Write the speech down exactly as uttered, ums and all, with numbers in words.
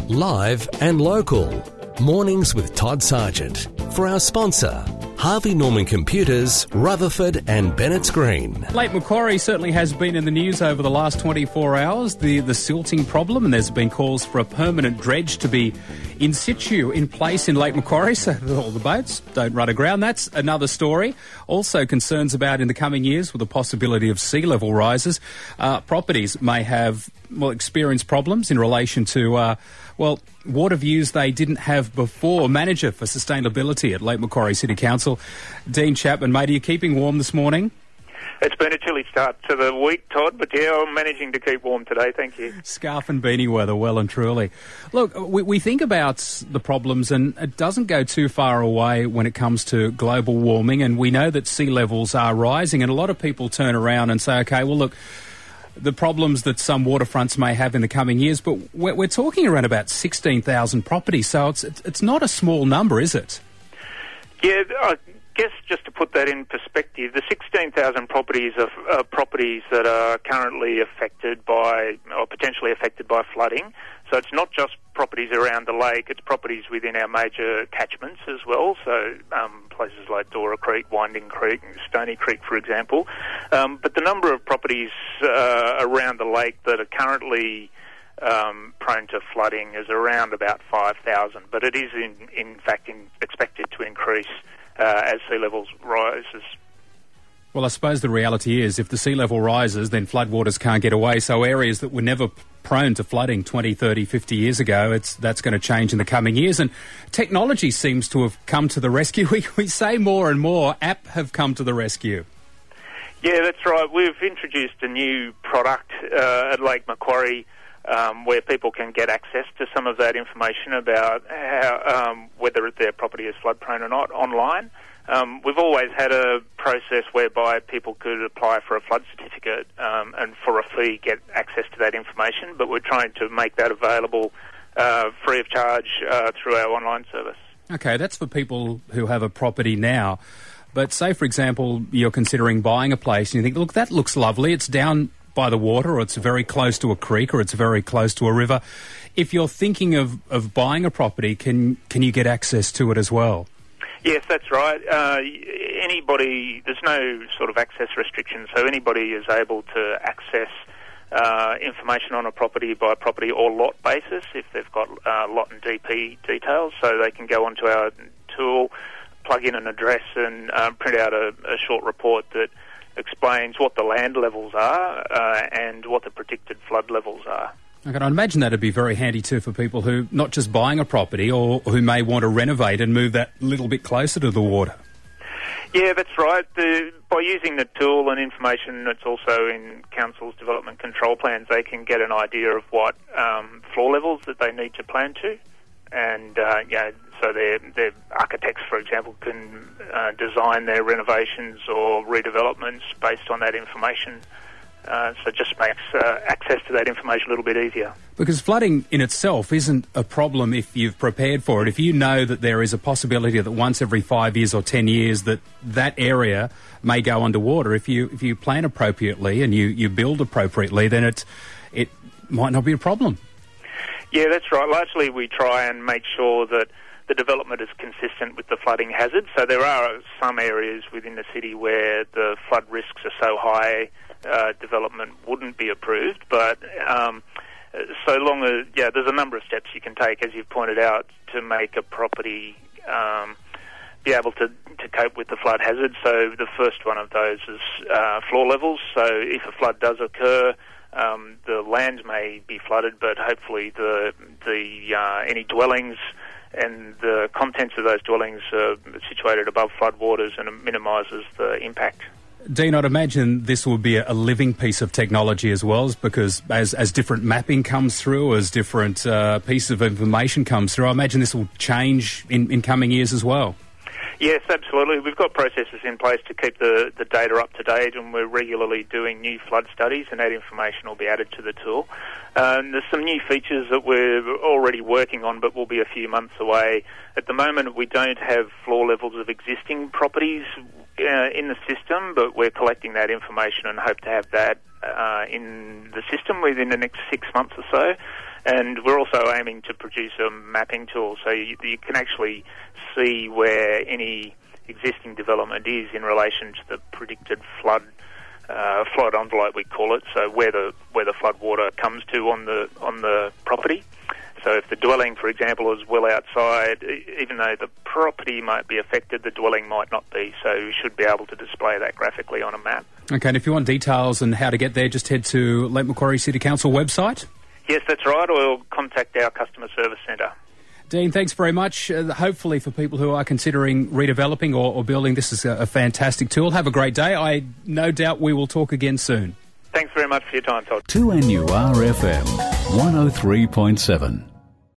Live and local. Mornings with Todd Sargent. For our sponsor, Harvey Norman Computers, Rutherford and Bennett's Green. Lake Macquarie certainly has been in the news over the last twenty-four hours, the, the silting problem, and there's been calls for a permanent dredge to be in situ, in place in Lake Macquarie, so all the boats don't run aground. That's another story. Also concerns about in the coming years with the possibility of sea level rises. Uh, properties may have, well, experience problems in relation to, uh, well, water views they didn't have before. Manager for Sustainability at Lake Macquarie City Council, Dean Chapman. Mate, are you keeping warm this morning? It's been a chilly start to the week, Todd, but yeah, I'm managing to keep warm today, thank you. Scarf and beanie weather, well and truly. Look, we, we think about the problems, and it doesn't go too far away when it comes to global warming, and we know that sea levels are rising, and a lot of people turn around and say, OK, well, look, the problems that some waterfronts may have in the coming years, but we're, we're talking around about sixteen thousand properties, so it's, it's not a small number, is it? Yeah, I guess just to put that in perspective, the sixteen thousand properties are, are properties that are currently affected by, or potentially affected by flooding. So it's not just properties around the lake, it's properties within our major catchments as well. So um, places like Dora Creek, Winding Creek, Stony Creek, for example. Um, but the number of properties uh, around the lake that are currently um, prone to flooding is around about five thousand. But it is in, in fact in, expected to increase uh, as sea levels rises. Well, I suppose the reality is if the sea level rises, then floodwaters can't get away. So areas that were never prone to flooding twenty, thirty, fifty years ago, it's that's going to change in the coming years. And technology seems to have come to the rescue. We, we say more and more, app have come to the rescue. Yeah, that's right. We've introduced a new product uh, at Lake Macquarie um, where people can get access to some of that information about how, um, whether their property is flood prone or not online. Um, we've always had a process whereby people could apply for a flood certificate um, and for a fee get access to that information, but we're trying to make that available uh, free of charge uh, through our online service. Okay, that's for people who have a property now. But say, for example, you're considering buying a place and you think, look, that looks lovely, it's down by the water, or it's very close to a creek, or it's very close to a river. If you're thinking of, of buying a property, can can you get access to it as well? Yes, that's right. Uh, anybody, there's no sort of access restrictions, so anybody is able to access uh, information on a property by property or lot basis if they've got uh, lot and D P details. So they can go onto our tool, plug in an address and um, print out a, a short report that explains what the land levels are uh, and what the predicted flood levels are. Okay, I imagine that'd be very handy too for people who not just buying a property or who may want to renovate and move that little bit closer to the water. Yeah, that's right. The, by using the tool and information that's also in council's development control plans, they can get an idea of what um, floor levels that they need to plan to. And, uh, you know, so their, their architects, for example, can uh, design their renovations or redevelopments based on that information. Uh, so it just makes uh, access to that information a little bit easier. Because flooding in itself isn't a problem if you've prepared for it. If you know that there is a possibility that once every five years or ten years that that area may go underwater, if you if you plan appropriately and you, you build appropriately, then it it might not be a problem. Yeah, that's right. Largely we try and make sure that the development is consistent with the flooding hazard. So there are some areas within the city where the flood risks are so high uh, development wouldn't be approved. But um, so long as, yeah, there's a number of steps you can take, as you've pointed out, to make a property um, be able to, to cope with the flood hazard. So the first one of those is uh, floor levels. So if a flood does occur, um, the land may be flooded, but hopefully the the uh, any dwellings and the contents of those dwellings are situated above floodwaters, and it minimises the impact. Dean, I'd imagine this will be a living piece of technology as well, because as, as different mapping comes through, as different uh, pieces of information comes through, I imagine this will change in, in coming years as well. Yes, absolutely. We've got processes in place to keep the, the data up to date, and we're regularly doing new flood studies, and that information will be added to the tool. Um, there's some new features that we're already working on, but will be a few months away. At the moment, we don't have floor levels of existing properties uh, in the system, but we're collecting that information and hope to have that uh, in the system within the next six months or so. And we're also aiming to produce a mapping tool so you, you can actually see where any existing development is in relation to the predicted flood uh, flood envelope, we call it, so where the where the flood water comes to on the on the property. So if the dwelling, for example, is well outside, even though the property might be affected, the dwelling might not be. So you should be able to display that graphically on a map. Okay, and if you want details on how to get there, just head to Lake Macquarie City Council website. Yes, that's right, or contact our customer service centre. Dean, thanks very much. Uh, hopefully for people who are considering redeveloping or, or building, this is a, a fantastic tool. Have a great day. I no doubt we will talk again soon. Thanks very much for your time, Todd. two N U R F M, one oh three point seven.